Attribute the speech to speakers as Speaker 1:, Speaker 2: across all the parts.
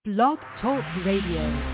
Speaker 1: Blog Talk Radio.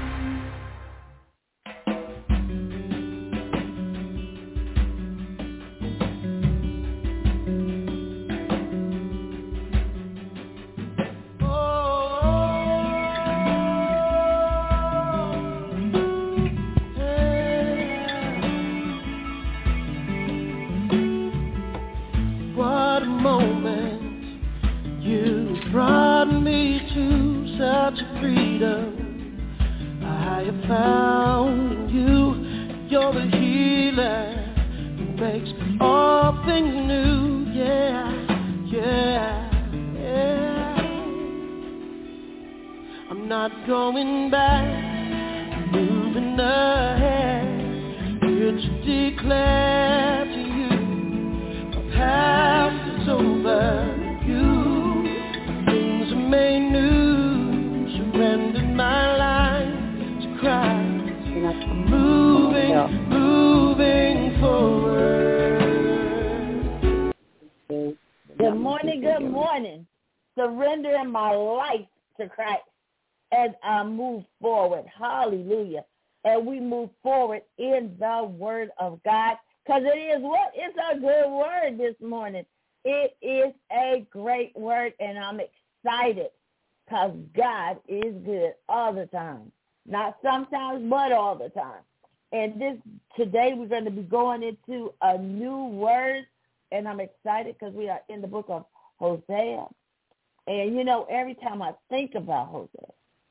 Speaker 2: Surrendering my life to Christ as I move forward. Hallelujah. And we move forward in the word of God, because it is what? It's a good word this morning. It is a great word, and I'm excited because God is good all the time. Not sometimes, but all the time. And today we're going to be going into a new word, and I'm excited because we are in the book of Hosea. And, every time I think about Hosea,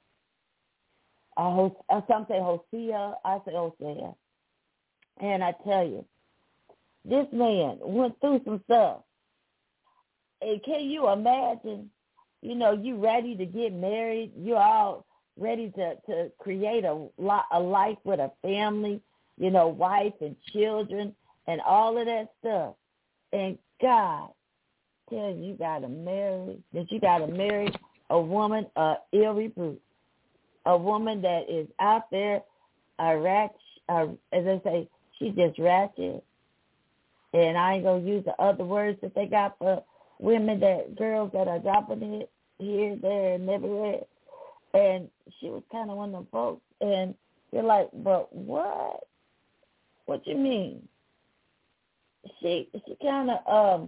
Speaker 2: some say Hosea, I say Hosea. And I tell you, this man went through some stuff. And can you imagine, you ready to get married, you're all ready to create a life with a family, wife and children and all of that stuff. And God tell you gotta marry a woman ill repute, a woman that is out there as they say, she's just ratchet. And I ain't gonna use the other words that they got for girls that are dropping it here, there, and everywhere. And she was kind of one of them folks. And you're like, but what? What you mean? She kind of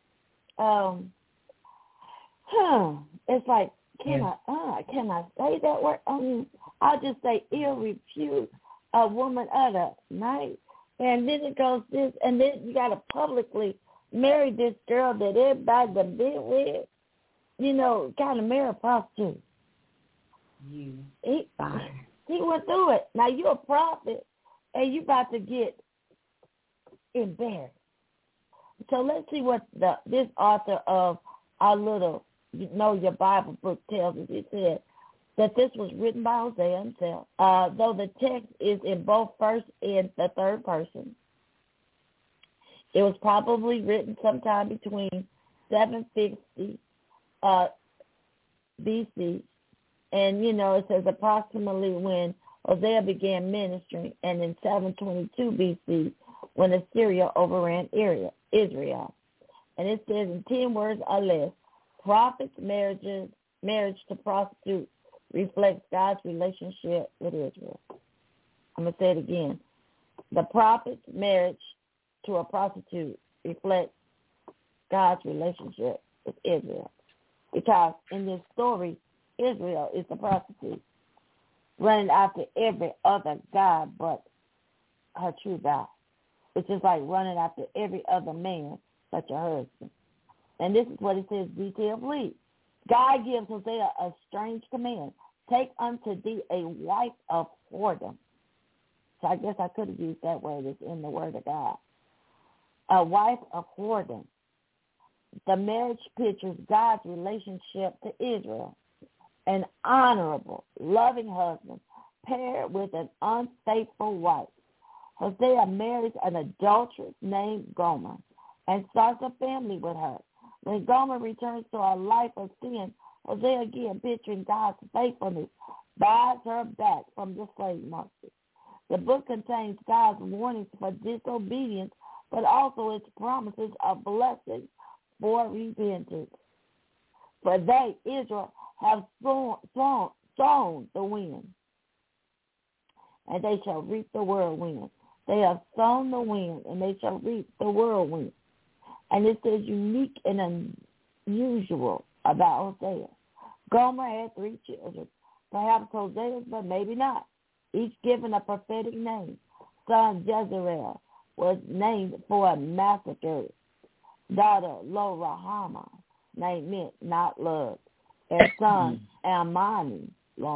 Speaker 2: it's like, can I say that word? I'll just say ill repute a woman of the night. And then it goes this, and then you got to publicly marry this girl that everybody done been with, kind of marry a prostitute. He went through it. Now you're a prophet, and you about to get embarrassed. So let's see what this author of our little Your Bible book tells us. It said that this was written by Hosea himself, though the text is in both first and the third person. It was probably written sometime between 750 BC, and, it says approximately when Hosea began ministering, and in 722 BC when Assyria overran Israel. And it says in 10 words or less, prophets' marriage to prostitutes reflects God's relationship with Israel. I'm going to say it again. The prophet's marriage to a prostitute reflects God's relationship with Israel. Because in this story, Israel is the prostitute, running after every other god but her true God, which is like running after every other man but your husband. And this is what it says, detailed. God gives Hosea a strange command. Take unto thee a wife of whoredom. So I guess I could have used that word. It's in the word of God. A wife of whoredom. The marriage pictures God's relationship to Israel. An honorable, loving husband paired with an unfaithful wife. Hosea marries an adulteress named Gomer and starts a family with her. When Gomer returns to a life of sin, Hosea, again picturing God's faithfulness, buys her back from the slave master. The book contains God's warnings for disobedience, but also its promises of blessings for repentance. For they, Israel, have sown sown the wind, and they shall reap the whirlwind. They have sown the wind, and they shall reap the whirlwind. And it says unique and unusual about Hosea. Gomer had 3 children, perhaps Hosea's, but maybe not, each given a prophetic name. Son Jezreel was named for a massacre. Daughter Lo-Ruhamah, name meant not loved. And son Lamani,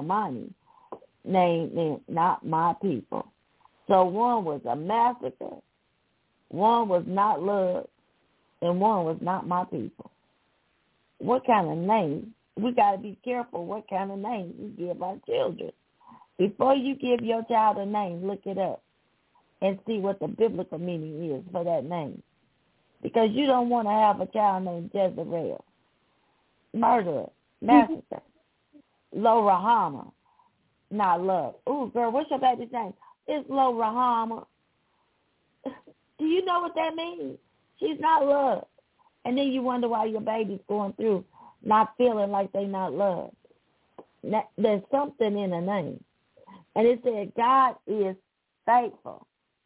Speaker 2: name meant not my people. So one was a massacre, one was not loved, and one was not my people. What kind of name? We got to be careful what kind of name we give our children. Before you give your child a name, look it up and see what the biblical meaning is for that name. Because you don't want to have a child named Jezebel, murderer, massacre, Lo-Ruhamah, not love. Ooh, girl, what's your baby's name? It's Lo-Ruhamah. Do you know what that means? She's not loved. And then you wonder why your baby's going through not feeling like they're not loved. There's something in the name. And it said God is faithful.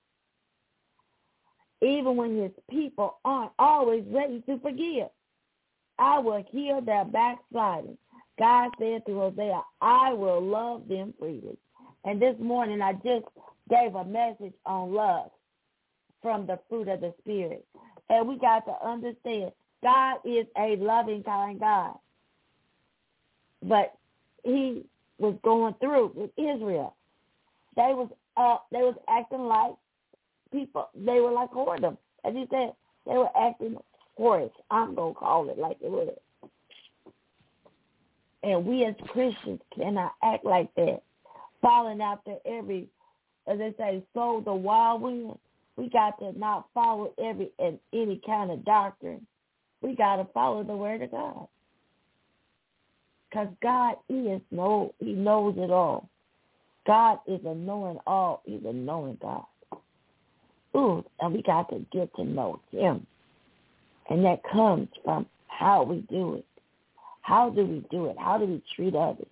Speaker 2: Even when his people aren't always ready to forgive. I will heal their backsliding. God said through Hosea, I will love them freely. And this morning I just gave a message on love from the fruit of the Spirit. And we got to understand God is a loving, kind God. But he was going through with Israel. They was acting like people. They were like whoredom. As he said, they were acting whorish. I'm going to call it like it was. And we as Christians cannot act like that. Following after every, as they say, sow the wild wind. We got to not follow any kind of doctrine. We got to follow the word of God. Because God he knows it all. God is a knowing all. He's a knowing God. Ooh, and we got to get to know him. And that comes from how we do it. How do we do it? How do we treat others?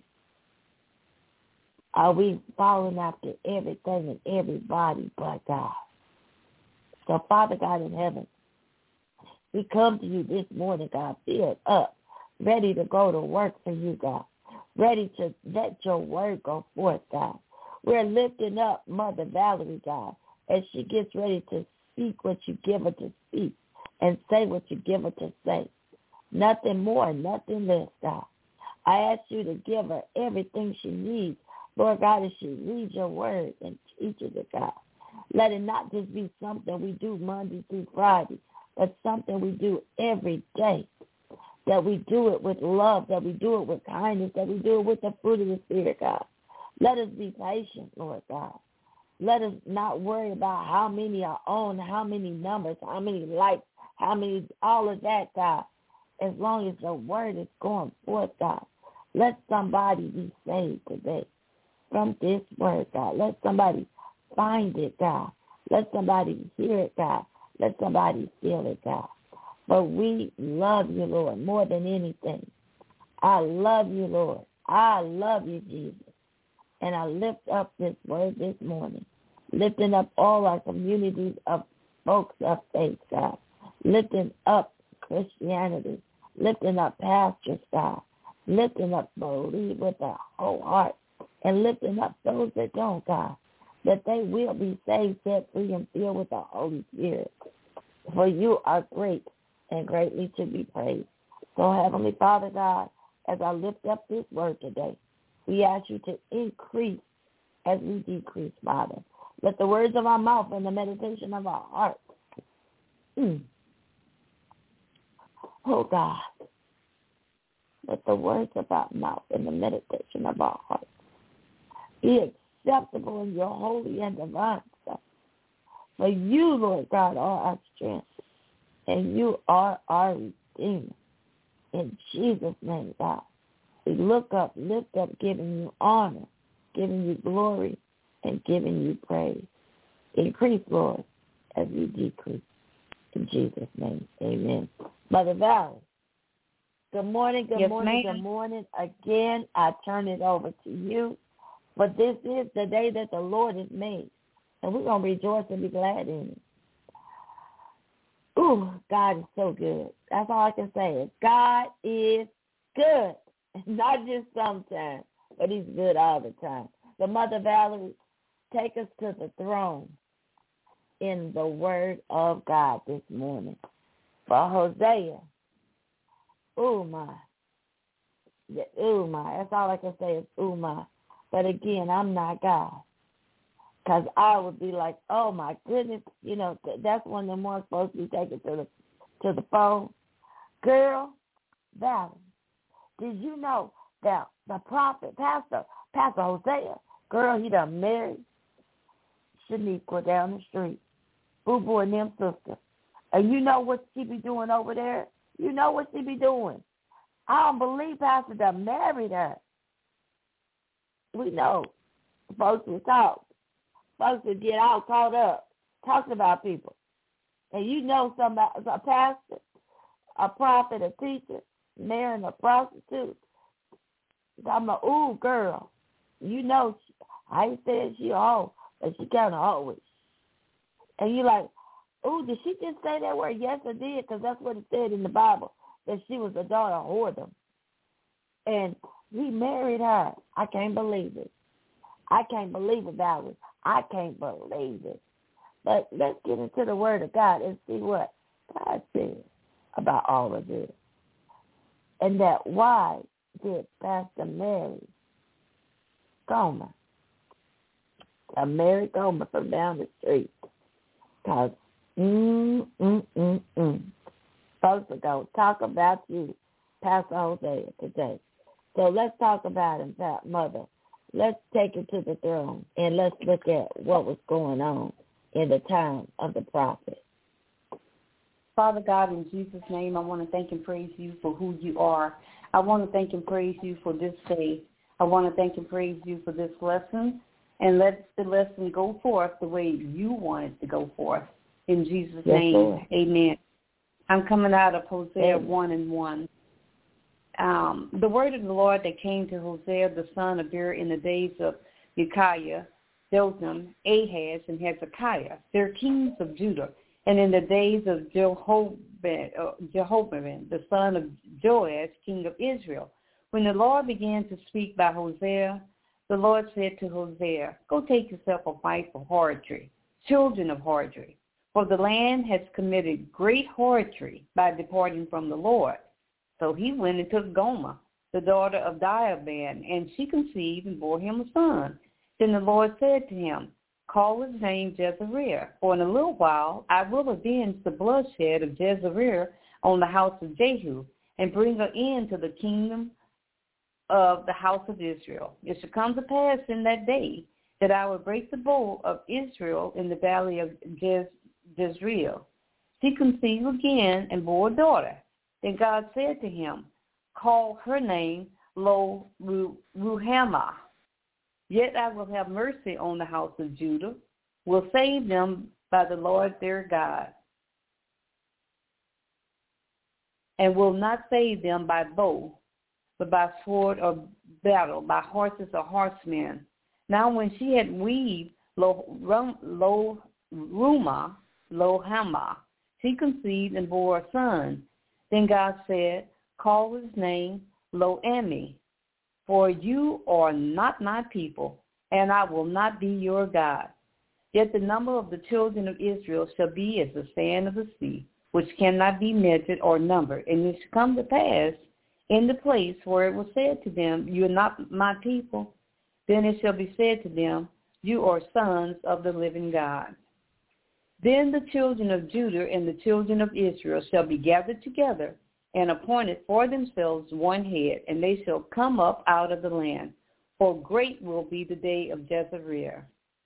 Speaker 2: Are we following after everything and everybody but God? So, Father God in heaven, we come to you this morning, God, filled up, ready to go to work for you, God, ready to let your word go forth, God. We're lifting up Mother Valerie, God, as she gets ready to speak what you give her to speak and say what you give her to say. Nothing more, nothing less, God. I ask you to give her everything she needs, Lord God, as she reads your word and teaches it, God. Let it not just be something we do Monday through Friday, but something we do every day, that we do it with love, that we do it with kindness, that we do it with the fruit of the Spirit, God. Let us be patient, Lord God. Let us not worry about how many are on, how many numbers, how many likes, how many, all of that, God. As long as the word is going forth, God. Let somebody be saved today from this word, God. Let somebody find it, God. Let somebody hear it, God. Let somebody feel it, God. But we love you, Lord, more than anything. I love you, Lord. I love you, Jesus. And I lift up this word this morning, lifting up all our communities of folks of faith, God, lifting up Christianity, lifting up pastors, God, lifting up believe with their whole heart, and lifting up those that don't, God, that they will be saved, set free, and filled with the Holy Spirit. For you are great and greatly to be praised. So, Heavenly Father, God, as I lift up this word today, we ask you to increase as we decrease, Father. Let the words of our mouth and the meditation of our heart, oh God, let the words of our mouth and the meditation of our heart be acceptable in your holy and divine sight. For you, Lord God, are our strength, and you are our Redeemer. In Jesus' name, God, we look up, lift up, giving you honor, giving you glory, and giving you praise. Increase, Lord, as we decrease. In Jesus' name, amen. Mother Valerie, Good morning, good
Speaker 3: Yes,
Speaker 2: morning,
Speaker 3: ma'am.
Speaker 2: good morning. Again, I turn it over to you. But this is the day that the Lord has made, and we're going to rejoice and be glad in it. Ooh, God is so good. That's all I can say is God is good. Not just sometimes, but he's good all the time. So, Mother Valerie, take us to the throne in the word of God this morning. For Hosea, ooh, my. Ooh, my. That's all I can say is ooh, my. But again, I'm not God. Because I would be like, oh, my goodness. You know, that's when the one's supposed to be taken to the phone. Girl, Valerie, did you know that the prophet, Pastor Hosea, girl, he done married Shaniqua down the street. Boo-Boo and them sisters. And you know what she be doing over there? You know what she be doing. I don't believe Pastor done married her. We know. Folks will talk. Folks will get all caught up talking about people. And you know somebody, a pastor, a prophet, a teacher, marrying a prostitute. I'm like, ooh, girl. You know, I ain't saying she old, but she kind of always. And you like, ooh, did she just say that word? Yes, I did, because that's what it said in the Bible, that she was the daughter of whoredom. And he married her. I can't believe it. I can't believe it, Valerie. I can't believe it. But let's get into the Word of God and see what God says about all of this. And that why did Pastor Mary Gomer, Mary Gomer from down the street, because folks are going to talk about you, Pastor Hosea, today. So let's talk about him, Mother. Let's take it to the throne, and let's look at what was going on in the time of the prophet.
Speaker 3: Father God, in Jesus' name, I want to thank and praise you for who you are. I want to thank and praise you for this day. I want to thank and praise you for this lesson, and let the lesson go forth the way you want it to go forth. In Jesus' name,
Speaker 2: Lord.
Speaker 3: Amen. I'm coming out of Hosea 1:1. The word of the Lord that came to Hosea, the son of Beer, in the days of Micaiah, Jotham, Ahaz, and Hezekiah, their kings of Judah, and in the days of Jehoram, the son of Joash, king of Israel. When the Lord began to speak by Hosea, the Lord said to Hosea, go take yourself a wife for harlotry, children of harlotry, for the land has committed great harlotry by departing from the Lord. So he went and took Gomer, the daughter of Diaban, and she conceived and bore him a son. Then the Lord said to him, call his name Jezreel, for in a little while I will avenge the bloodshed of Jezreel on the house of Jehu, and bring her into the kingdom of the house of Israel. It shall come to pass in that day that I will break the bow of Israel in the valley of Jezreel. She conceived again and bore a daughter. Then God said to him, call her name Lo-Ruhamah. Yet I will have mercy on the house of Judah, will save them by the Lord their God, and will not save them by bow, but by sword or battle, by horses or horsemen. Now when she had weaved Lo-Ruhamah, she conceived and bore a son. Then God said, call his name Lo-Ammi, for you are not my people, and I will not be your God. Yet the number of the children of Israel shall be as the sand of the sea, which cannot be measured or numbered. And it shall come to pass in the place where it was said to them, you are not my people, then it shall be said to them, you are sons of the living God. Then the children of Judah and the children of Israel shall be gathered together and appointed for themselves one head, and they shall come up out of the land. For great will be the day of Jezreel.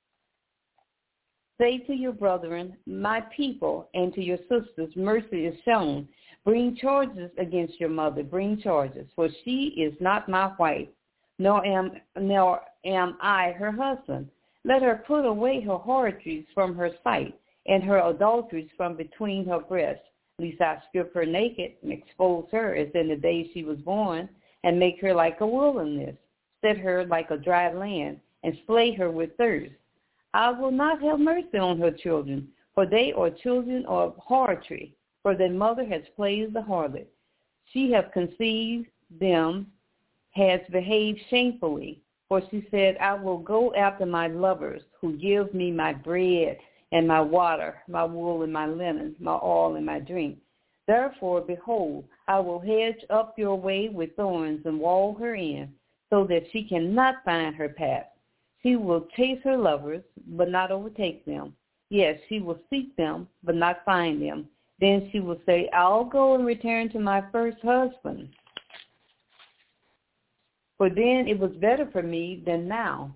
Speaker 3: Say to your brethren, my people, and to your sisters, mercy is shown. Bring charges against your mother, bring charges, for she is not my wife, nor am I her husband. Let her put away her harlotries from her sight, and her adulteries from between her breasts. Lest I strip her naked and expose her as in the day she was born, and make her like a wilderness, set her like a dry land, and slay her with thirst. I will not have mercy on her children, for they are children of harlotry, for their mother has played the harlot. She hath conceived them, has behaved shamefully, for she said, I will go after my lovers, who give me my bread and my water, my wool and my linen, my oil and my drink. Therefore, behold, I will hedge up your way with thorns and wall her in, so that she cannot find her path. She will chase her lovers, but not overtake them. Yes, she will seek them, but not find them. Then she will say, I'll go and return to my first husband. For then it was better for me than now.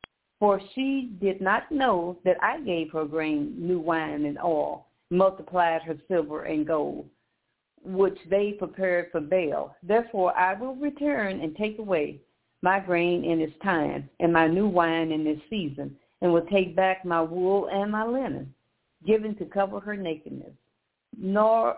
Speaker 3: For she did not know that I gave her grain, new wine, and oil, multiplied her silver and gold, which they prepared for Baal. Therefore I will return and take away my grain in its time, and my new wine in its season, and will take back my wool and my linen, given to cover her nakedness. Now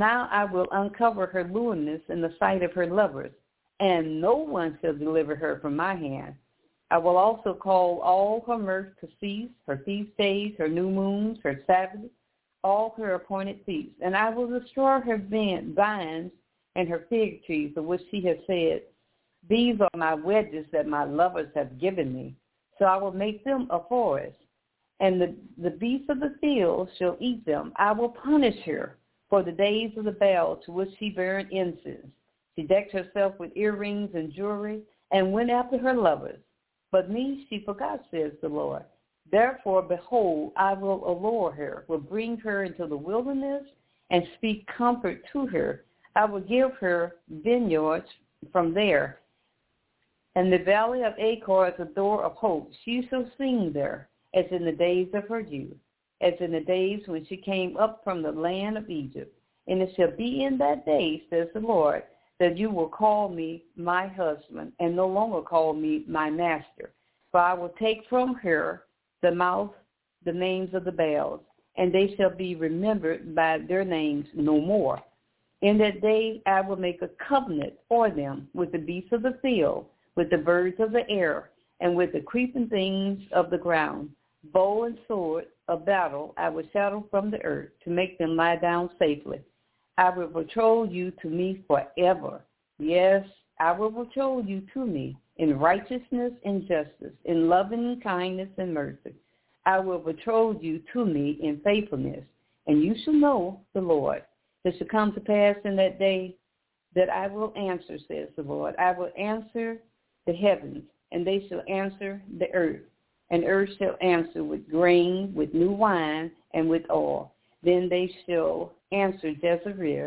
Speaker 3: I will uncover her lewdness in the sight of her lovers, and no one shall deliver her from my hand. I will also call all her mirth to cease, her feast days, her new moons, her Sabbaths, all her appointed feasts. And I will destroy her vines and her fig trees, of which she has said, these are my wedges that my lovers have given me. So I will make them a forest, and the beasts of the field shall eat them. I will punish her for the days of the Baal to which she burned incense. She decked herself with earrings and jewelry, and went after her lovers. But me she forgot, says the Lord. Therefore, behold, I will allure her, will bring her into the wilderness, and speak comfort to her. I will give her vineyards from there, and the valley of Achor is a door of hope. She shall sing there, as in the days of her youth, as in the days when she came up from the land of Egypt. And it shall be in that day, says the Lord, that you will call me my husband, and no longer call me my master. For I will take from her the mouth the names of the Baals, and they shall be remembered by their names no more. In that day I will make a covenant for them with the beasts of the field, with the birds of the air, and with the creeping things of the ground. Bow and sword of battle I will shadow from the earth, to make them lie down safely. I will betroth you to me forever. Yes, I will betroth you to me in righteousness and justice, in loving kindness and mercy. I will betroth you to me in faithfulness, and you shall know the Lord. It shall come to pass in that day that I will answer, says the Lord. I will answer the heavens, and they shall answer the earth, and earth shall answer with grain, with new wine, and with oil. Then they shall answer Jezreel.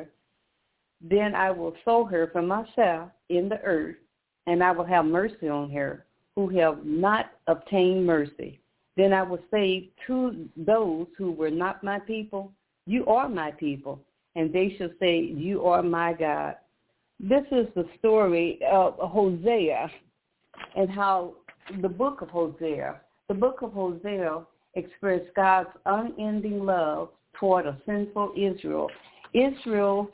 Speaker 3: Then I will sow her for myself in the earth, and I will have mercy on her, who have not obtained mercy. Then I will say to those who were not my people, you are my people, and they shall say, you are my God. This is the story of Hosea, and how the book of Hosea expressed God's unending love toward a sinful Israel. Israel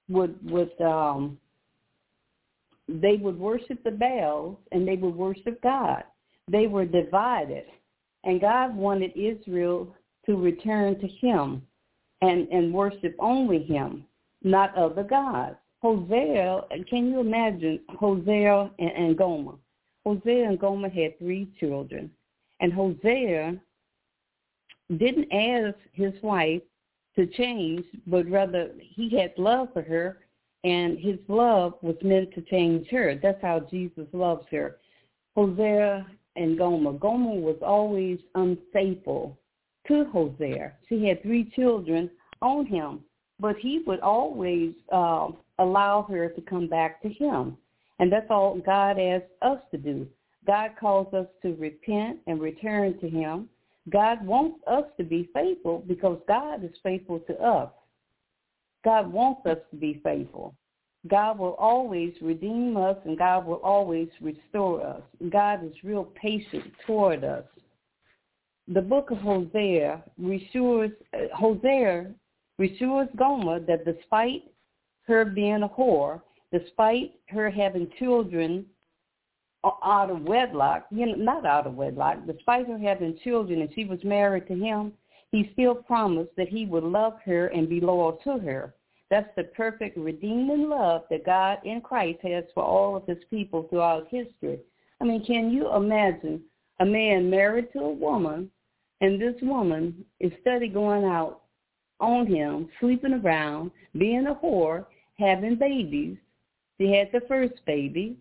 Speaker 3: they would worship the Baals, and they would worship God. They were divided, and God wanted Israel to return to him and worship only him, not other gods. Hosea, can you imagine Hosea and Gomer? Hosea and Gomer had 3 children, and Hosea didn't ask his wife to change, but rather he had love for her, and his love was meant to change her. That's how Jesus loves her. Hosea and Gomer. Gomer was always unfaithful to Hosea. She had 3 children on him, but he would always allow her to come back to him. And that's all God asks us to do. God calls us to repent and return to him. God wants us to be faithful because God is faithful to us. God wants us to be faithful. God will always redeem us, and God will always restore us. God is real patient toward us. The book of Hosea reassures Gomer that despite her being a whore, despite her having children out of wedlock, not out of wedlock, despite her having children and she was married to him, he still promised that he would love her and be loyal to her. That's the perfect redeeming love that God in Christ has for all of his people throughout history. I mean, can you imagine a man married to a woman, and this woman is steady going out on him, sleeping around, being a whore, having babies. She had the first baby,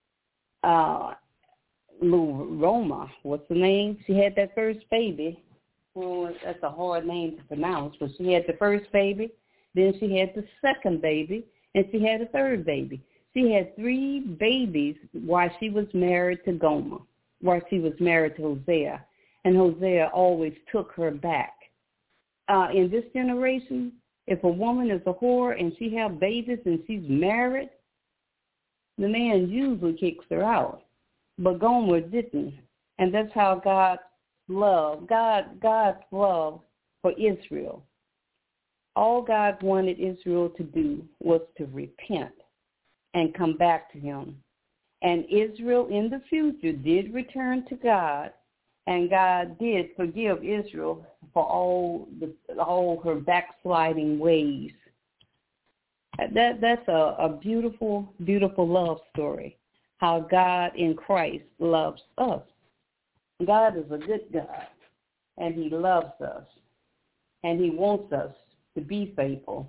Speaker 3: Roma, what's the name? She had that first baby. Well, that's a hard name to pronounce, but she had the first baby, then she had the second baby, and she had a third baby. She had 3 babies while she was married to Gomer, while she was married to Hosea, and Hosea always took her back. In this generation, if a woman is a whore and she have babies and she's married, the man usually kicks her out. But Gomer didn't. And that's how God's love for Israel. All God wanted Israel to do was to repent and come back to him. And Israel in the future did return to God, and God did forgive Israel for all her backsliding ways. That's a beautiful, beautiful love story, how God in Christ loves us. God is a good God, and he loves us, and he wants us to be faithful.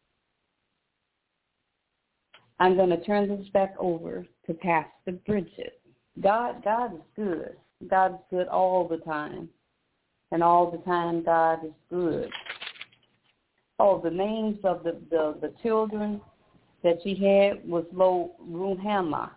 Speaker 3: I'm going to turn this back over to Pastor Bridget. God is good. God is good all the time, and all the time God is good. Oh, the names of the children that she had was Lo Ruhamah,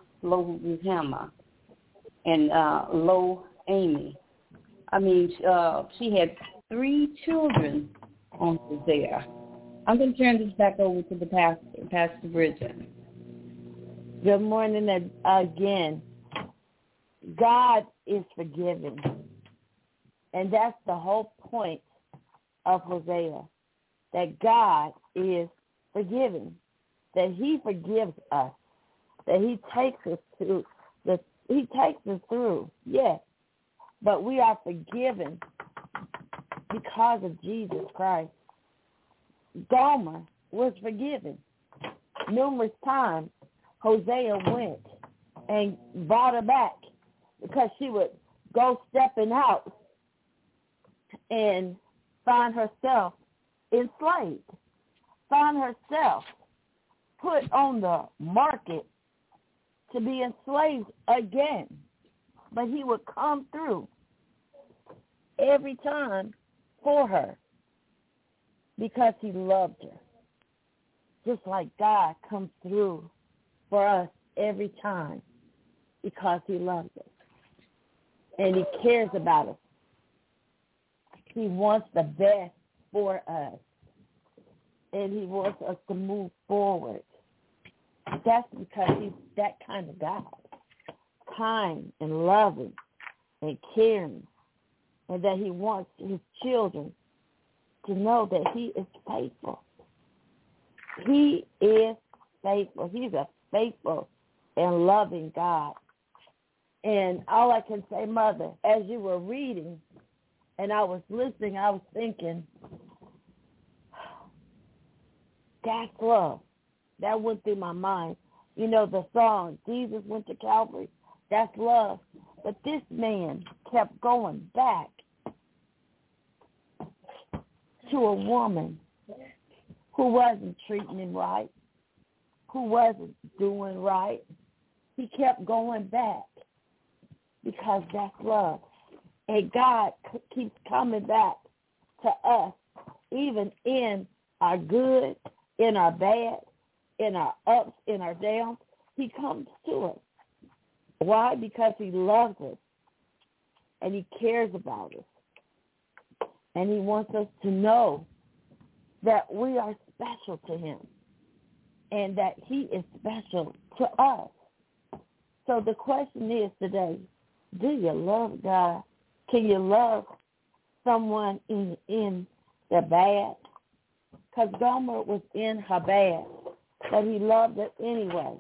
Speaker 3: and Lo Amy. I mean, she had 3 children on Hosea. I'm going to turn this back over to the Pastor Bridget.
Speaker 2: Good morning again. God is forgiving. And that's the whole point of Hosea, that God is forgiving, that he forgives us, that he takes us through, yes. But we are forgiven because of Jesus Christ. Gomer was forgiven. Numerous times, Hosea went and brought her back because she would go stepping out and find herself enslaved, find herself put on the market to be enslaved again. But he would come through every time for her because he loved her. Just like God comes through for us every time because he loves us. And he cares about us. He wants the best for us. And he wants us to move forward. That's because he's that kind of God. Kind and loving and caring. And that he wants his children to know that he is faithful. He is faithful. He's a faithful and loving God. And all I can say, Mother, as you were reading and I was listening, I was thinking, that's love. That went through my mind. You know, the song, Jesus went to Calvary, that's love. But this man kept going back to a woman who wasn't treating him right, who wasn't doing right. He kept going back because that's love. And God keeps coming back to us, even in our good, in our bad, in our ups, in our downs. He comes to us. Why? Because he loves us and he cares about us. And he wants us to know that we are special to him and that he is special to us. So the question is today, do you love God? Can you love someone in the bad? because Gomer was in her bad, but he loved her anyway.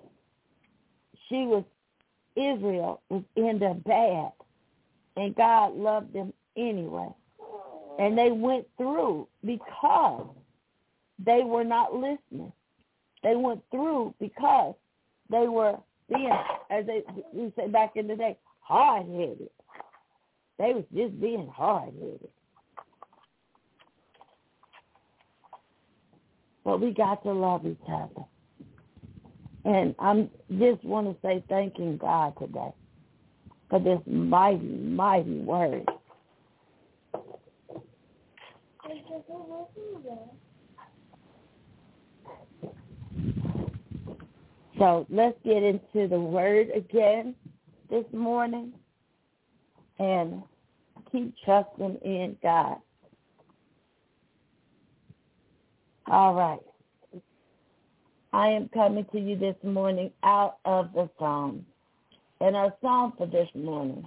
Speaker 2: Israel was in the bad, and God loved them anyway. And they went through because they were not listening. They went through because they were being, as we say back in the day, hard-headed. They was just being hard-headed. But we got to love each other. And I just want to say thanking God today for this mighty, mighty word. So let's get into the word again this morning and keep trusting in God. All right. I am coming to you this morning out of the Psalms. And our psalm for this morning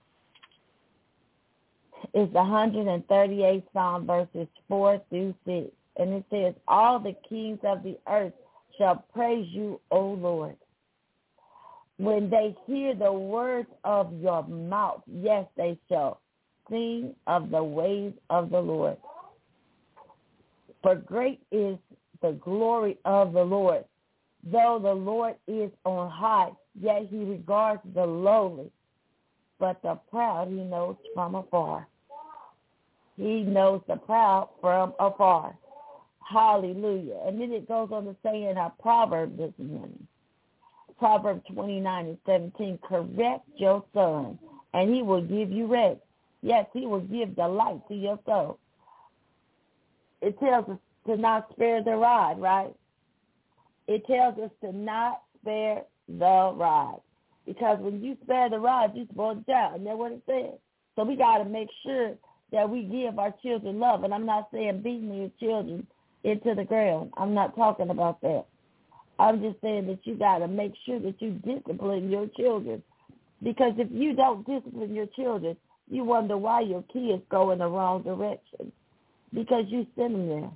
Speaker 2: is the 138th Psalm, verses 4 through 6. And it says, all the kings of the earth shall praise you, O Lord. When they hear the words of your mouth, yes, they shall sing of the ways of the Lord. For great is the glory of the Lord. Though the Lord is on high, yet he regards the lowly, but the proud he knows from afar. He knows the proud from afar. Hallelujah. And then it goes on to say in our proverb this morning, Proverbs 29:17, correct your son, and he will give you rest. Yes, he will give delight to your soul. It tells us to not spare the rod, right? It tells us to not spare the rod. Because when you spare the rod, you spoil the child. Isn't that what it says? So we got to make sure that we give our children love. And I'm not saying beating your children into the ground. I'm not talking about that. I'm just saying that you got to make sure that you discipline your children. Because if you don't discipline your children, you wonder why your kids go in the wrong direction. Because you send them there.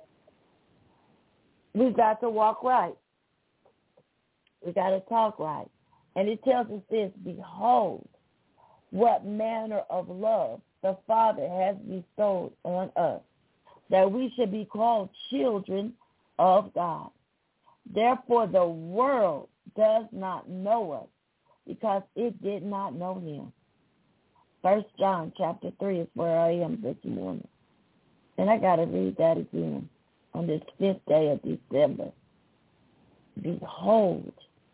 Speaker 2: We got to walk right. We got to talk right. And it tells us this, behold, what manner of love the Father has bestowed on us, that we should be called children of God. Therefore, the world does not know us because it did not know him. 1 John chapter 3 is where I am this morning. And I got to read that again on this 5th day of December. Behold,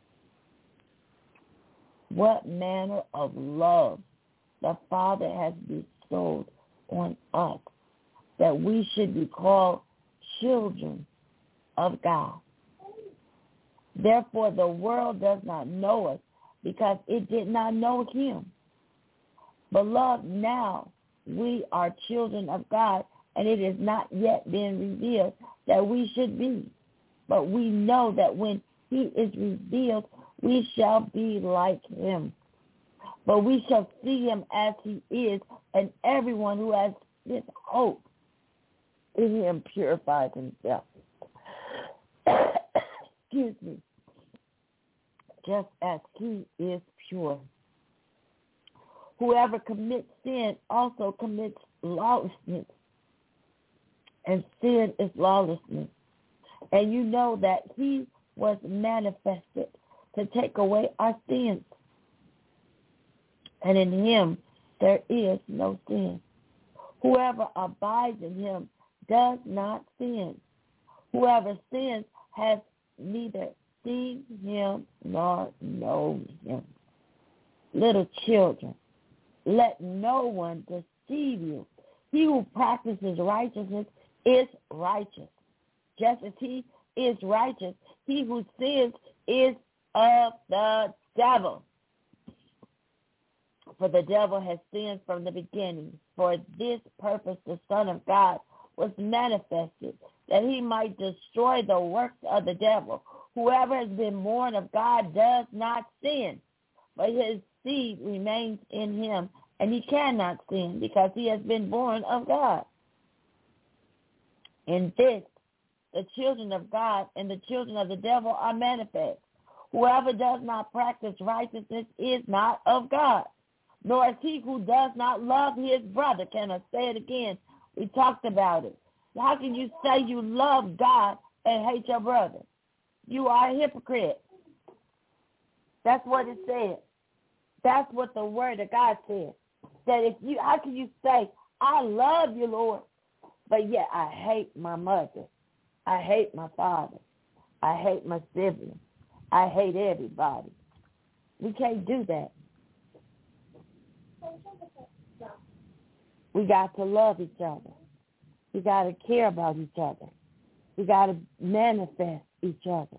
Speaker 2: what manner of love the Father has bestowed on us, that we should be called children of God. Therefore, the world does not know us because it did not know him. Beloved, now we are children of God, and it has not yet been revealed that we should be. But we know that when he is revealed, we shall be like him. But we shall see him as he is, and everyone who has this hope in him purifies himself. Excuse me. Just as he is pure. Whoever commits sin also commits lawlessness, and sin is lawlessness. And you know that he was manifested to take away our sins. And in him there is no sin. Whoever abides in him does not sin. Whoever sins has neither seen him nor known him. Little children, let no one deceive you. He who practices righteousness is righteous. Just as he is righteous, he who sins is of the devil. For the devil has sinned from the beginning. For this purpose the Son of God was manifested, that he might destroy the works of the devil. Whoever has been born of God does not sin, but his seed remains in him, and he cannot sin because he has been born of God. In this the children of God and the children of the devil are manifest. Whoever does not practice righteousness is not of God, nor is he who does not love his brother. Can I say it again? We talked about it. How can you say you love God and hate your brother? You are a hypocrite. That's what it said. That's what the word of God said. That how can you say, I love you, Lord, but yet I hate my mother. I hate my father. I hate my siblings. I hate everybody. We can't do that. We got to love each other. We got to care about each other. We got to manifest each other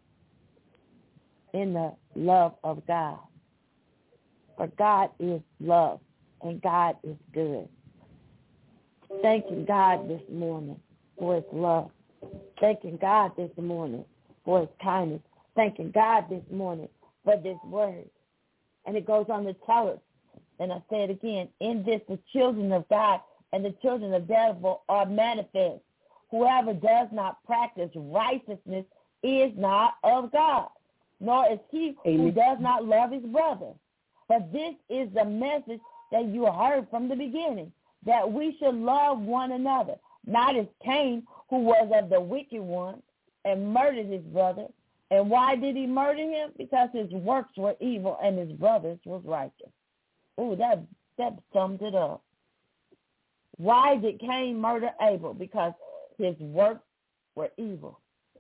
Speaker 2: in the love of God. For God is love, and God is good. Thanking God this morning for his love. Thanking God this morning for his kindness. Thanking God this morning for this word. And it goes on to tell us, and I say it again, in this the children of God and the children of the devil are manifest. Whoever does not practice righteousness is not of God, nor is he who does not love his brother. But this is the message that you heard from the beginning, that we should love one another, not as Cain, who was of the wicked one and murdered his brother. And why did he murder him? Because his works were evil and his brother's was righteous. Oh, that sums it up. Why did Cain murder Abel? Because his works were evil.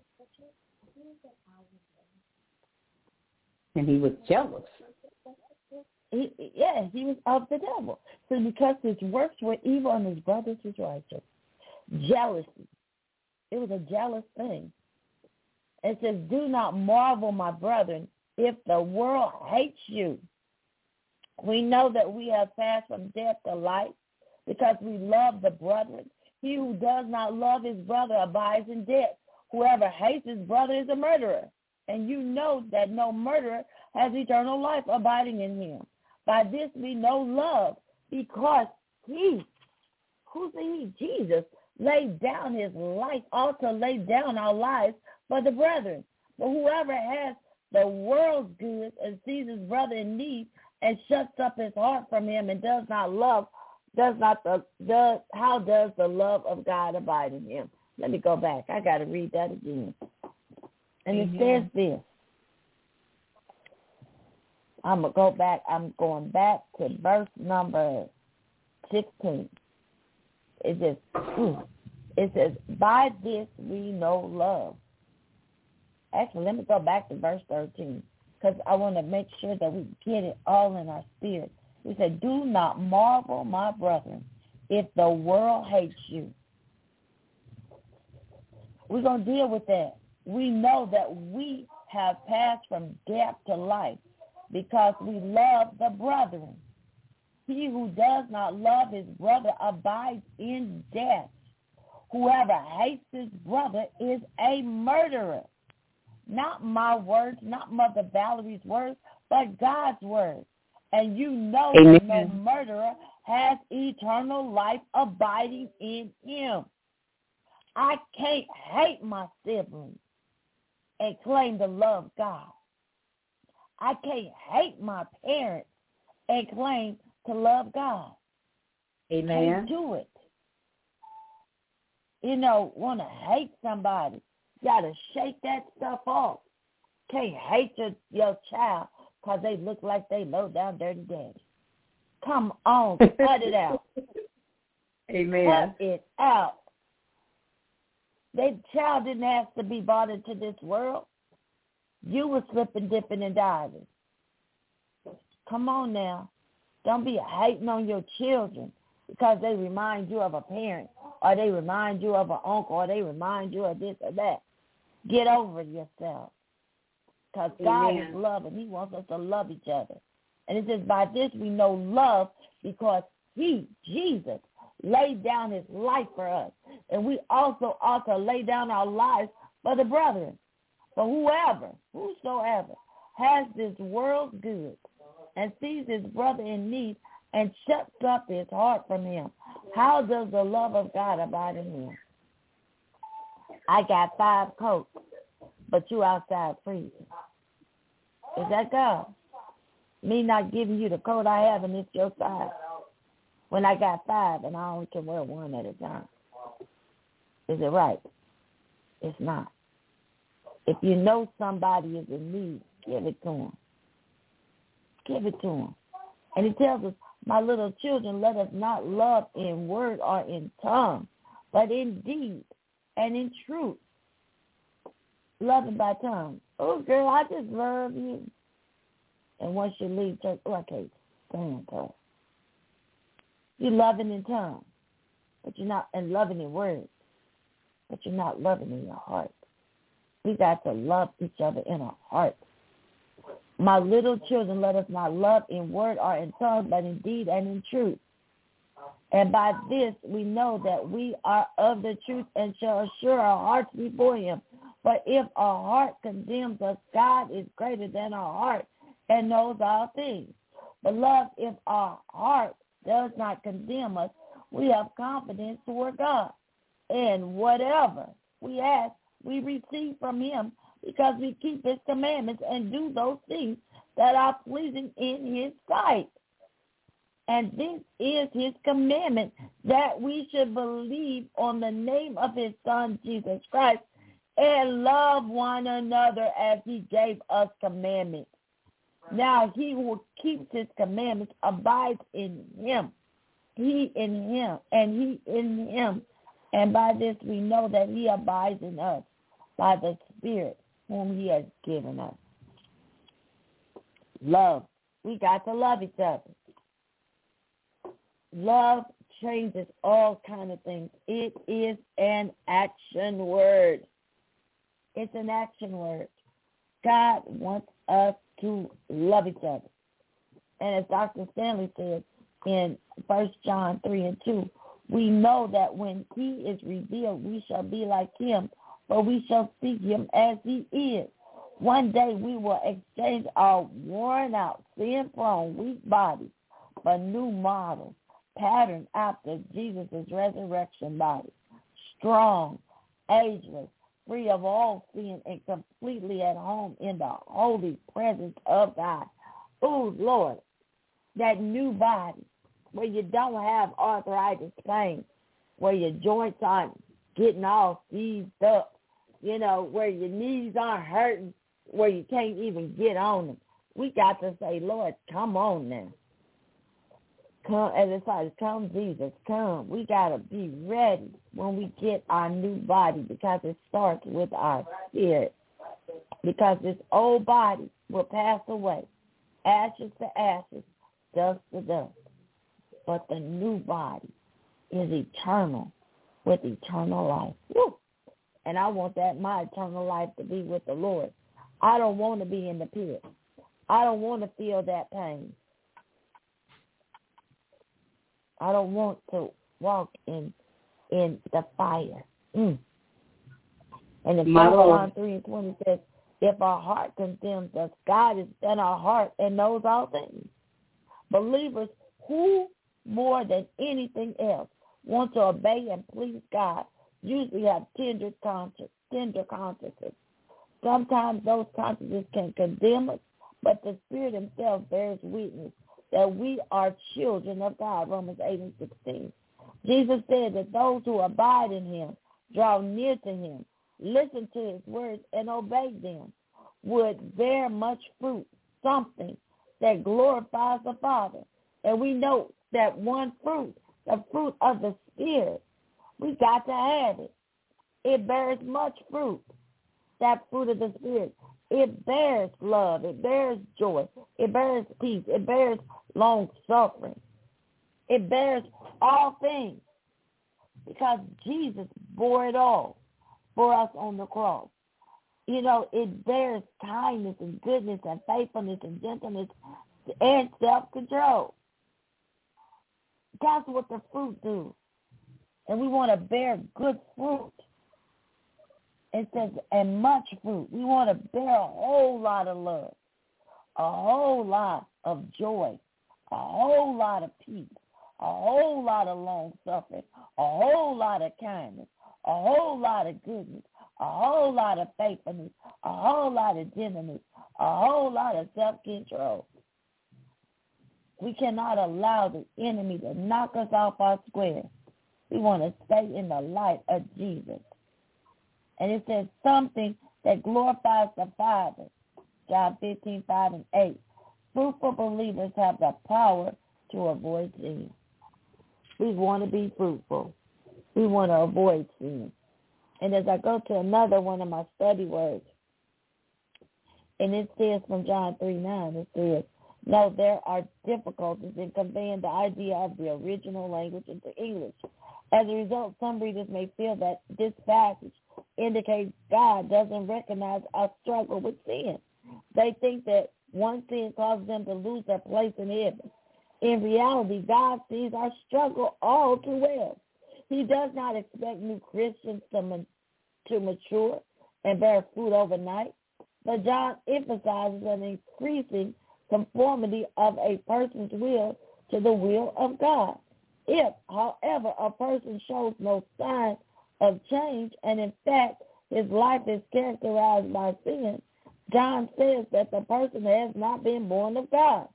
Speaker 3: And he was jealous.
Speaker 2: He was of the devil. So because his works were evil and his brother's was righteous. Jealousy. It was a jealous thing. It says, do not marvel, my brethren, if the world hates you. We know that we have passed from death to life because we love the brethren. He who does not love his brother abides in death. Whoever hates his brother is a murderer. And you know that no murderer has eternal life abiding in him. By this we know love, because he, who's he? Jesus, laid down his life, also laid down our lives for the brethren. But whoever has the world's goods and sees his brother in need and shuts up his heart from him and does not love, how does the love of God abide in him? Let me go back. I got to read that again. And it says this. I'm going back to verse number 16. It says, by this we know love. Actually, let me go back to verse 13, because I want to make sure that we get it all in our spirit. He said, do not marvel, my brethren, if the world hates you. We're going to deal with that. We know that we have passed from death to life because we love the brethren. He who does not love his brother abides in death. Whoever hates his brother is a murderer. Not my words, not Mother Valerie's words, but God's words. And you know that no murderer has eternal life abiding in him. I can't hate my siblings and claim to love God. I can't hate my parents and claim to love God.
Speaker 3: Amen.
Speaker 2: Can't do it. Want to hate somebody. You got to shake that stuff off. Can't hate your child because they look like they low down dirty daddy. Come on, cut it out.
Speaker 3: Amen.
Speaker 2: Cut it out. That child didn't ask to be brought into this world. You were slipping, dipping, and diving. Come on now. Don't be hating on your children because they remind you of a parent, or they remind you of an uncle, or they remind you of this or that. Get over yourself, because God is love, and he wants us to love each other. And it says, by this we know love, because he, Jesus, laid down his life for us. And we also ought to lay down our lives for the brethren. For whosoever has this world's goods and sees his brother in need and shuts up his heart from him, how does the love of God abide in him? I got 5 coats, but you outside freezing. Is that God? Me not giving you the coat I have and it's your size. When I got 5 and I only can wear 1 at a time. Is it right? It's not. If you know somebody is in need, give it to them. Give it to them. And he tells us, my little children, let us not love in word or in tongue, but in deed and in truth. Loving by tongue. Oh, girl, I just love you. And once you leave church, I can't stand her. You're loving in tongue, but you're not, and loving in words, but you're not loving in your heart. We got to love each other in our heart. My little children, let us not love in word or in tongue, but in deed and in truth. And by this we know that we are of the truth and shall assure our hearts before him. But if our heart condemns us, God is greater than our heart and knows all things. Beloved, if our heart does not condemn us, we have confidence toward God. And whatever we ask, we receive from him, because we keep his commandments and do those things that are pleasing in his sight. And this is his commandment, that we should believe on the name of his Son, Jesus Christ, and love one another as he gave us commandments. Now he who keeps his commandments abides in him, he in him, and he in him. And by this we know that he abides in us, by the Spirit whom he has given us. Love. We got to love each other. Love changes all kind of things. It is an action word. It's an action word. God wants us to love each other. And as Dr. Stanley said in 1 John 3:2, we know that when he is revealed, we shall be like him, for we shall see him as he is. One day we will exchange our worn-out, sin-prone, weak bodies for new models, patterned after Jesus' resurrection body, strong, ageless, free of all sin, and completely at home in the holy presence of God. Oh, Lord, that new body where you don't have arthritis pain, where your joints aren't getting all seized up, where your knees aren't hurting, where you can't even get on them. We got to say, Lord, come on now. Come, as it says, come Jesus, come. We got to be ready when we get our new body, because it starts with our spirit. Because this old body will pass away, ashes to ashes, dust to dust. But the new body is eternal, with eternal life. Woo! And I want my eternal life to be with the Lord. I don't want to be in the pit. I don't want to feel that pain. I don't want to walk in the fire. And in John 3:20 says, if our heart condemns us, God is in our heart and knows all things. Believers who, more than anything else, want to obey and please God usually have tender consciences. Sometimes those consciences can condemn us, but the Spirit himself bears witness that we are children of God, Romans 8:16. Jesus said that those who abide in him, draw near to him, listen to his words, and obey them, would bear much fruit, something that glorifies the Father. And we know that one fruit, the fruit of the Spirit, we got to have it. It bears much fruit, that fruit of the Spirit. It bears love. It bears joy. It bears peace. It bears long suffering. It bears all things, because Jesus bore it all for us on the cross. It bears kindness and goodness and faithfulness and gentleness and self-control. That's what the fruit do. And we want to bear good fruit. It says, and much fruit. We want to bear a whole lot of love, a whole lot of joy, a whole lot of peace, a whole lot of long suffering, a whole lot of kindness, a whole lot of goodness, a whole lot of faithfulness, a whole lot of gentleness, a whole lot of self-control. We cannot allow the enemy to knock us off our square. We want to stay in the light of Jesus. And it says something that glorifies the Father. John 15:5-8. Fruitful believers have the power to avoid sin. We want to be fruitful. We want to avoid sin. And as I go to another one of my study words, and it says from John 3:9, it says, no, there are difficulties in conveying the idea of the original language into English. As a result, some readers may feel that this passage indicates God doesn't recognize our struggle with sin. They think that one sin causes them to lose their place in heaven. In reality, God sees our struggle all too well. He does not expect new Christians to mature and bear fruit overnight, but John emphasizes an increasing conformity of a person's will to the will of God. If, however, a person shows no sign of change, and in fact his life is characterized by sin, John says that the person has not been born of God.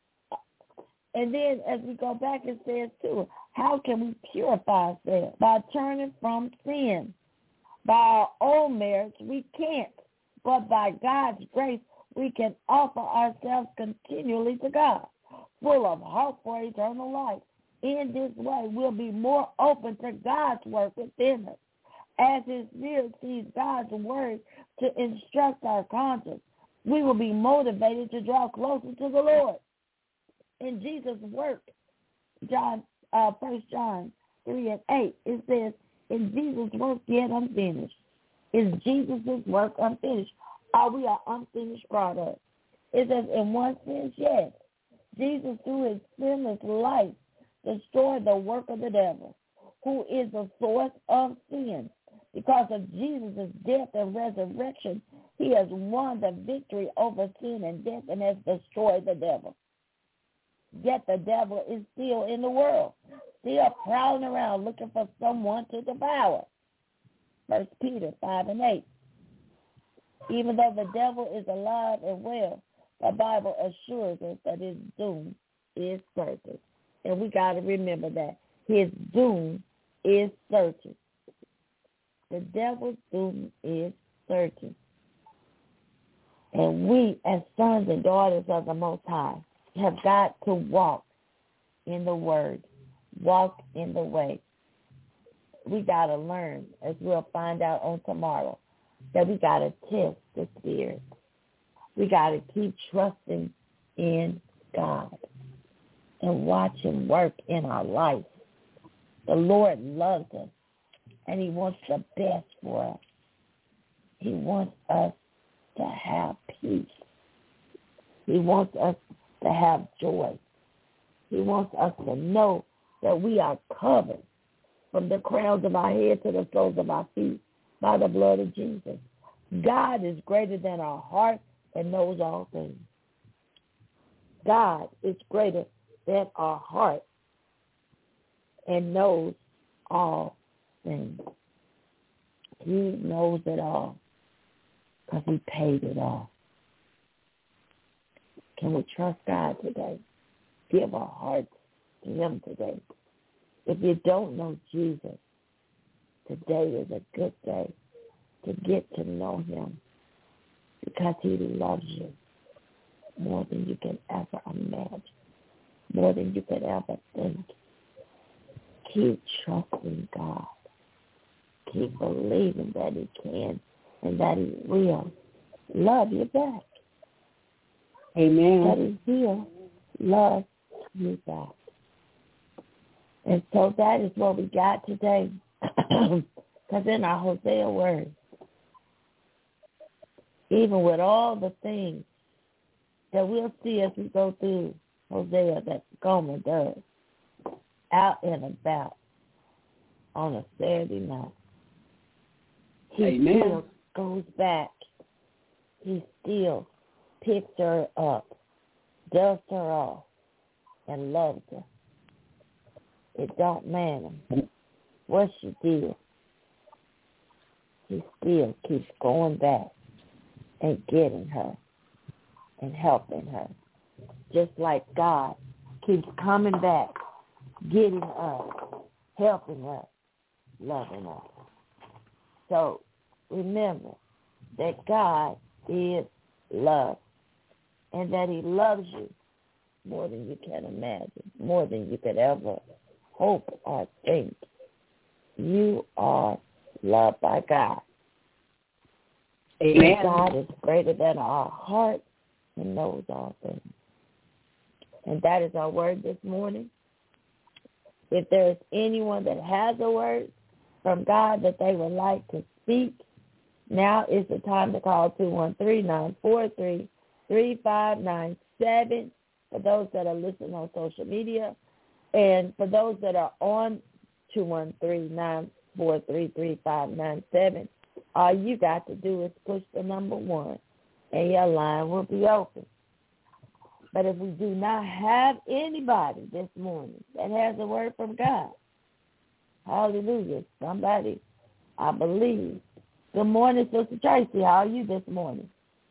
Speaker 2: And then as we go back, it says too, how can we purify ourselves? By turning from sin. By our own merits, we can't. But by God's grace, we can offer ourselves continually to God, full of hope for eternal life. In this way, we'll be more open to God's work within us. As His Spirit sees God's word to instruct our conscience, we will be motivated to draw closer to the Lord. In Jesus' work, 1 John 3:8, it says, is Jesus' work yet unfinished? Is Jesus' work unfinished? Are we an unfinished product? It says, in one sense, yes. Jesus, through his sinless life, destroyed the work of the devil, who is the source of sin. Because of Jesus' death and resurrection, he has won the victory over sin and death and has destroyed the devil. Yet the devil is still in the world, still prowling around looking for someone to devour. 1 Peter 5:8. Even though the devil is alive and well, the Bible assures us that his doom is certain. And we got to remember that. His doom is certain. The devil's doom is certain. And we, as sons and daughters of the Most High, have got to walk in the Word, walk in the way. We got to learn, as we'll find out on tomorrow, that we got to test the Spirit. We got to keep trusting in God and watch Him work in our life. The Lord loves us, and He wants the best for us. He wants us to have peace. He wants us to have joy. He wants us to know that we are covered from the crowns of our head to the soles of our feet by the blood of Jesus. God is greater than our heart and knows all things. God is greater than our heart and knows all things. He knows it all because He paid it all. Can we trust God today? Give our hearts to Him today. If you don't know Jesus, today is a good day to get to know Him because He loves you more than you can ever imagine, more than you could ever think. Keep trusting God. Keep believing that He can and that He will love you back.
Speaker 3: Amen.
Speaker 2: That He will love you back. And so that is what we got today. Because in our Hosea word, even with all the things that we'll see as we go through Hosea that Gomer does, out and about on a Saturday night, he still goes back. He still picks her up, dusts her off, and loves her. It don't matter what she did. he still keeps going back and getting her and helping her. Just like God keeps coming back, getting us, helping us, loving us. So remember that God is love and that he loves you more than you can imagine, more than you could ever hope or think. You are loved by God.
Speaker 3: Amen.
Speaker 2: God is greater than our heart and knows all things. And that is our word this morning. If there is anyone that has a word from God that they would like to speak, now is the time to call 213-943-3597 for those that are listening on social media. And for those that are on 213-943-3597, all you got to do is push the number 1 and your line will be open. But if we do not have anybody this morning that has a word from God, hallelujah, somebody, I believe. Good morning, Sister Tracy. How are you this morning?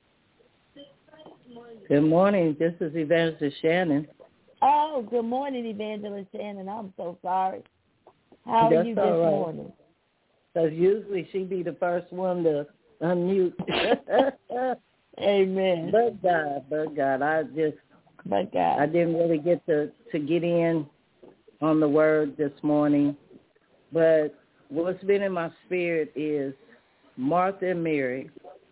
Speaker 4: Good morning. This is Evangelist Shannon.
Speaker 2: Oh, good morning, Evangelist Shannon. I'm so sorry. How are you this morning?
Speaker 4: Because usually she be the first one to unmute.
Speaker 2: Amen.
Speaker 4: But God, I didn't really get to get in on the word this morning. But what's been in my spirit is Martha and Mary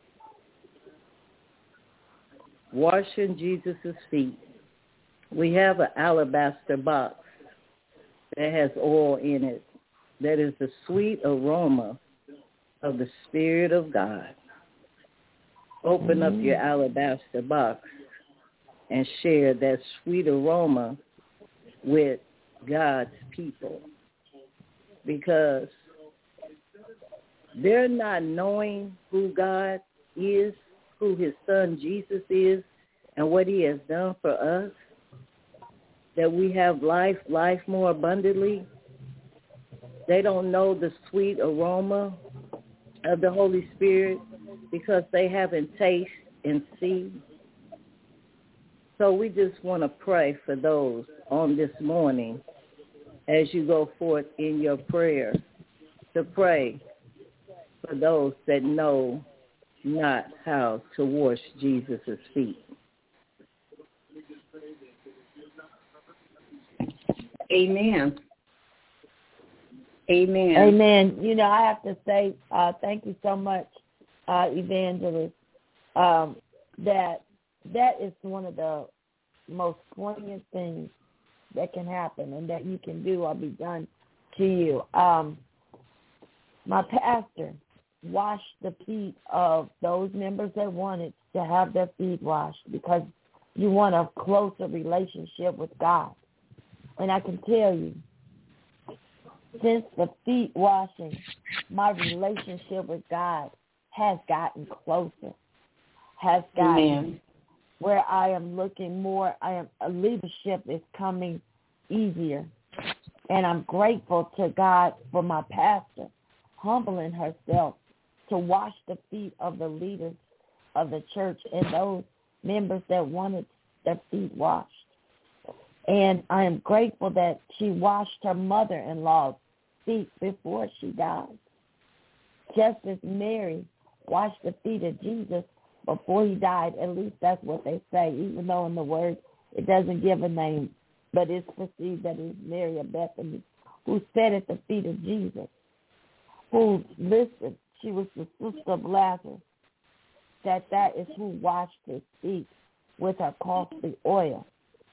Speaker 4: washing Jesus' feet. We have an alabaster box that has oil in it. That is the sweet aroma of the Spirit of God. Open up your alabaster box and share that sweet aroma with God's people. Because they're not knowing who God is, who his son Jesus is, and what he has done for us, that we have life more abundantly. They don't know the sweet aroma of the Holy Spirit because they haven't tasted and seen. So we just want to pray for those on this morning as you go forth in your prayer, to pray for those that know not how to wash Jesus' feet.
Speaker 3: Amen. Amen.
Speaker 2: Amen. You know, I have to say thank you so much, Evangelist. That is one of the most poignant things that can happen and that you can do or be done to you. My pastor washed the feet of those members that wanted to have their feet washed because you want a closer relationship with God. And I can tell you, since the feet washing, my relationship with God has gotten closer, has gotten where I am looking more, leadership is coming easier. And I'm grateful to God for my pastor humbling herself to wash the feet of the leaders of the church and those members that wanted their feet washed. And I am grateful that she washed her mother-in-law's feet before she died. Just as Mary washed the feet of Jesus before he died, at least that's what they say, even though in the word it doesn't give a name, but it's perceived that it's Mary of Bethany, who sat at the feet of Jesus, who listened. She was the sister of Lazarus, that is who washed his feet with her costly oil.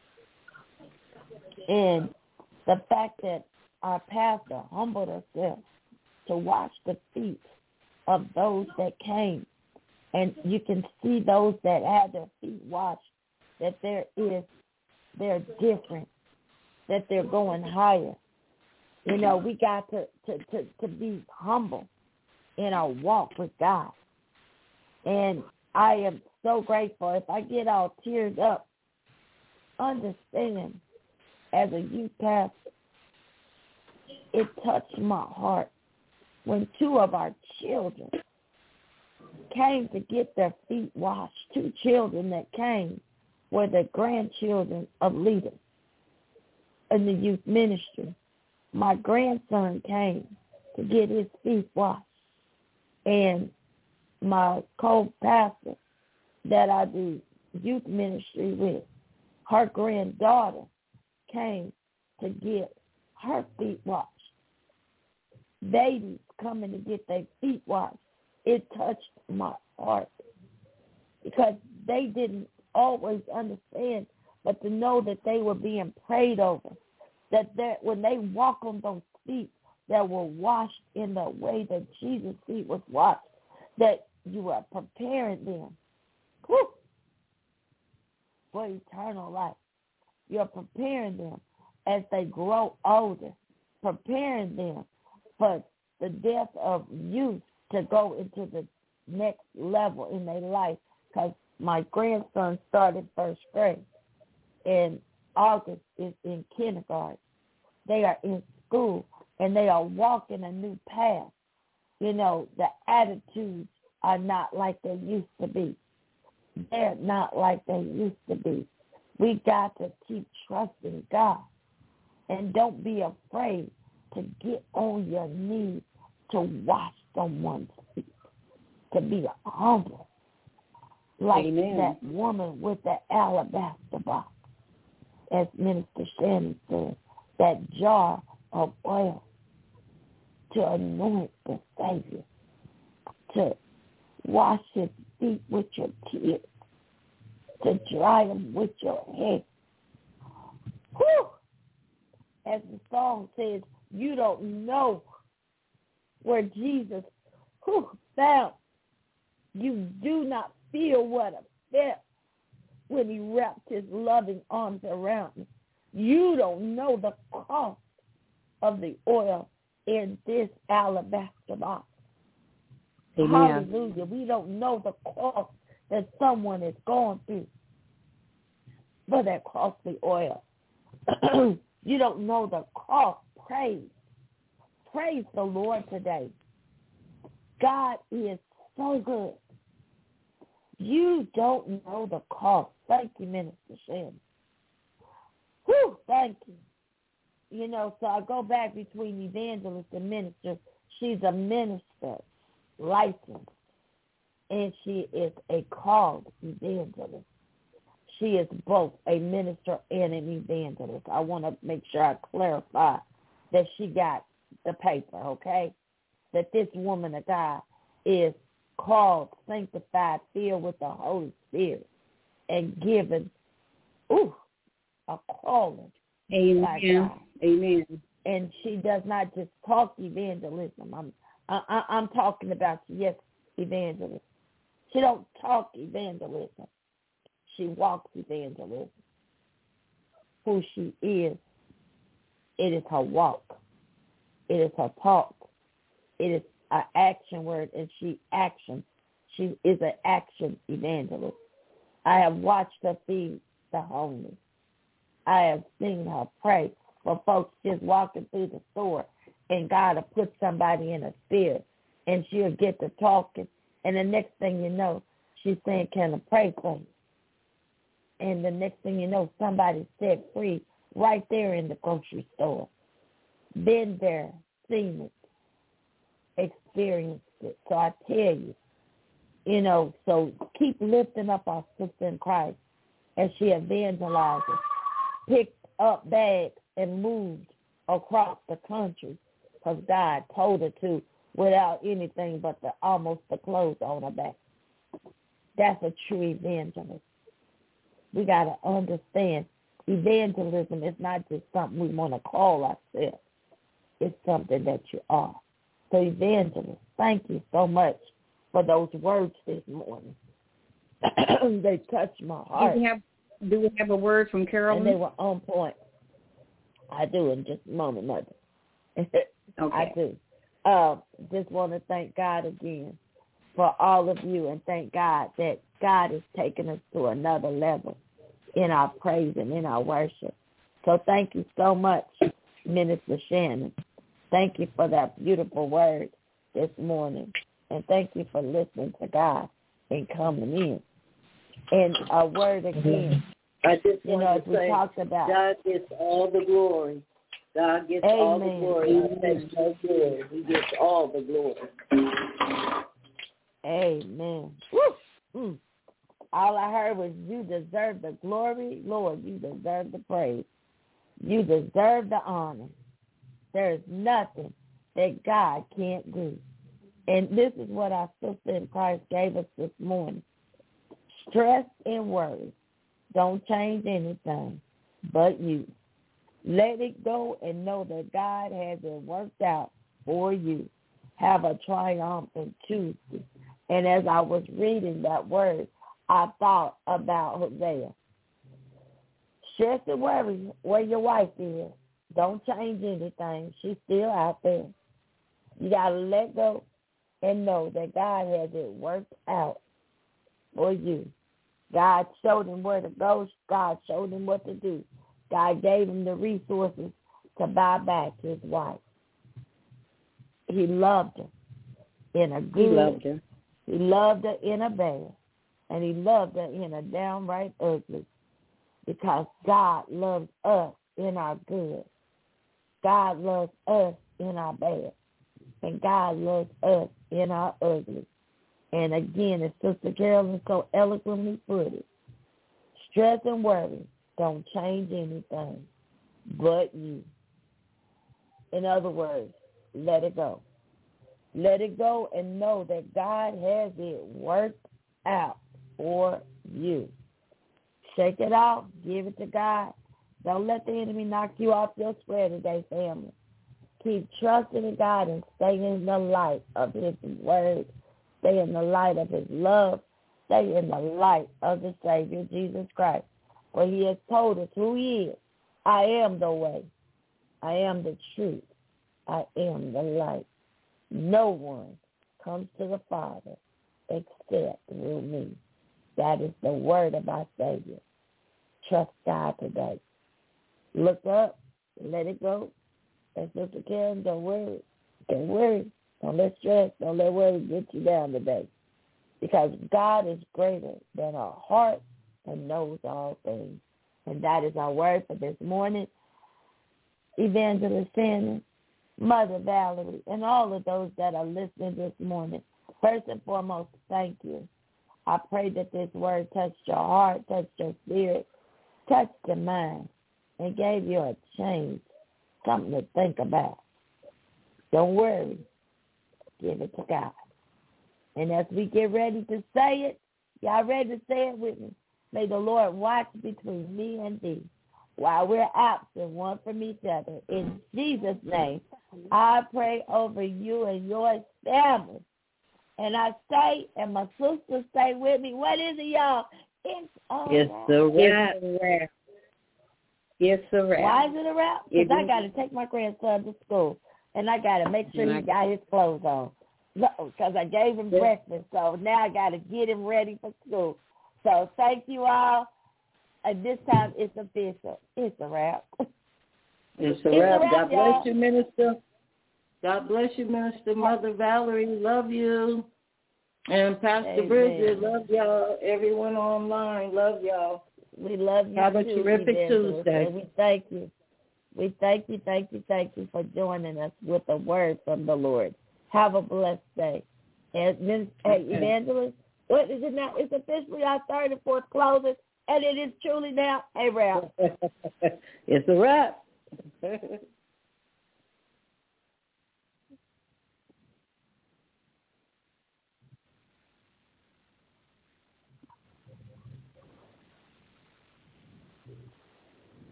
Speaker 2: And the fact that our pastor humbled herself to wash the feet of those that came, and you can see those that had their feet washed, that they're different, that they're going higher. You know, we got to be humble in our walk with God. And I am so grateful. If I get all teared up, understand, as a youth pastor, it touched my heart when two of our children came to get their feet washed. Two children that came were the grandchildren of leaders in the youth ministry. My grandson came to get his feet washed. And my co-pastor that I do youth ministry with, her granddaughter came to get her feet washed. Babies coming to get their feet washed. It touched my heart because they didn't always understand, but to know that they were being prayed over, that when they walk on those feet that were washed in the way that Jesus' feet was washed, that you are preparing them for eternal life. You're preparing them as they grow older, preparing them for the death of youth to go into the next level in their life. Because my grandson started first grade, and August is in kindergarten. They are in school, and they are walking a new path. You know, the attitudes are not like they used to be. They're not like they used to be. We got to keep trusting God. And don't be afraid to get on your knees to wash someone's feet, to be humble. Like
Speaker 3: Amen.
Speaker 2: that woman with the alabaster box, as Minister Shannon said, that jar of oil to anoint the Savior, to wash his feet with your tears, to dry them with your hair. Whew! As the song says, you don't know where Jesus found. You do not feel what I felt when he wrapped his loving arms around me. You don't know the cost of the oil in this alabaster box.
Speaker 3: Amen.
Speaker 2: Hallelujah. We don't know the cost that someone is going through for that costly oil. You don't know the cost. Praise the Lord today. God is so good. You don't know the cost. Thank you, Minister Shannon. Whew, thank you. You know, so I go back between evangelist and minister. She's a minister, licensed, and she is a called evangelist. She is both a minister and an evangelist. I want to make sure I clarify that she got the paper, okay? That this woman of God is called, sanctified, filled with the Holy Spirit, and given, a calling.
Speaker 3: Amen. Amen.
Speaker 2: And she does not just talk evangelism. I'm talking about, yes, evangelism. She don't talk evangelism. She walks evangelism. Who she is, it is her walk. It is her talk. It is an action word, and she is an action evangelist. I have watched her feed the homeless. I have seen her pray for folks just walking through the store, and God will put somebody in a spirit, and she'll get to talking, and the next thing you know, she's saying, can I pray for you? And the next thing you know, somebody's set free right there in the grocery store. Been there, seen it, experienced it. So I tell you, you know, so keep lifting up our sister in Christ as she evangelizes, picked up bags and moved across the country because God told her to without anything but almost the clothes on her back. That's a true evangelist. We got to understand evangelism is not just something we want to call ourselves. It's something that you are. So evangelist, thank you so much for those words this morning. They touched my heart.
Speaker 3: Do we have a word from Carolyn?
Speaker 2: And they were on point. I do in just a moment, Mother.
Speaker 3: Okay.
Speaker 2: I do. Just want to thank God again for all of you, and thank God that God is taking us to another level in our praise and in our worship. So thank you so much, Minister Shannon. Thank you for that beautiful word. this morning. And thank you for listening to God and coming in. And a word again.
Speaker 4: I just
Speaker 2: want to say,
Speaker 4: talked about, God gets all the glory. God gets all the glory. He takes no glory. He gets all the glory.
Speaker 2: Amen. Woo. All I heard was, you deserve the glory, Lord. You deserve the praise. You deserve the honor. There is nothing that God can't do. And this is what our sister in Christ gave us this morning. Stress and worry don't change anything but you. Let it go and know that God has it worked out for you. Have a triumphant Tuesday. And as I was reading that word, I thought about Hosea. Stress and worry where your wife is. Don't change anything. She's still out there. You got to let go and know that God has it worked out for you. God showed him where to go. God showed him what to do. God gave him the resources to buy back his wife. He loved her in a good.
Speaker 4: He loved her.
Speaker 2: He loved her in a bad. And he loved her in a downright ugly. Because God loves us in our good. God loves us in our bad. And God loves us in our ugly. And again, as Sister Carolyn so eloquently put it, stress and worry don't change anything but you. In other words, let it go. Let it go and know that God has it worked out for you. Shake it off. Give it to God. Don't let the enemy knock you off your square today, family. Keep trusting in God and stay in the light of his word. Stay in the light of his love. Stay in the light of the Savior, Jesus Christ. For he has told us who he is. I am the way. I am the truth. I am the light. No one comes to the Father except through me. That is the word of our Savior. Trust God today. Look up. Let it go. And Sister Karen, don't worry. Don't worry. Don't let stress, don't let worry get you down today. Because God is greater than our heart and knows all things. And that is our word for this morning. Evangelist Shannon, Mother Valerie, and all of those that are listening this morning, first and foremost, thank you. I pray that this word touched your heart, touched your spirit, touched your mind, and gave you a change, something to think about. Don't worry. Give it to God. And as we get ready to say it, y'all ready to say it with me? May the Lord watch between me and thee while we're absent one from each other. In Jesus' name, I pray over you and your family. And I say, and my sisters say with me, what is it, y'all? It's a wrap.
Speaker 3: It's a wrap.
Speaker 2: Why is it a wrap? Because I got to take my grandson to school. And I got to make sure he got his clothes on. Because I gave him breakfast. So now I got to get him ready for school. So thank you all. And this time it's official. It's a wrap.
Speaker 4: It's a wrap. God bless you, Minister. God bless you, Minister. Mother Valerie, love you. And Pastor
Speaker 2: Amen.
Speaker 4: Bridget, love y'all. Everyone online, love y'all.
Speaker 2: We love you.
Speaker 4: Have a terrific Tuesday.
Speaker 2: And we thank you. We thank you for joining us with a word from the Lord. Have a blessed day. And Evangelist, what is it now? It's officially our third and fourth closing, and it is truly now a wrap.
Speaker 4: It's a wrap.